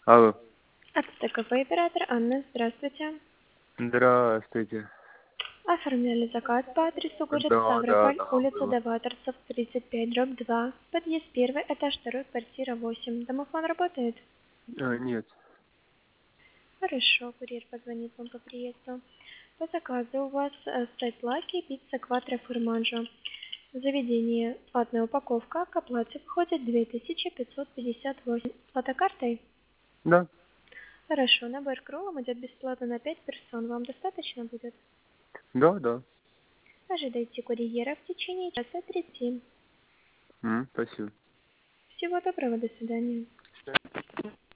Алло. АТТКП оператор Анна, здравствуйте. Здравствуйте. Оформляли заказ по адресу город Да, Ставрополь, да, улица было. Даваторцев, 35/2, подъезд 1, этаж 2, квартира 8. Домофон работает? Нет. Хорошо, курьер позвонит вам по приезду. По заказу у вас стоит лаки, пицца, кватро, формаджо. В заведении платная упаковка, к оплате входит 2558. Фотокартой? Да, Хорошо, набор к роллам идет бесплатно на 5 персон. Вам достаточно будет? да. Ожидайте курьера в течение часа 30. Спасибо. Всего доброго, до свидания.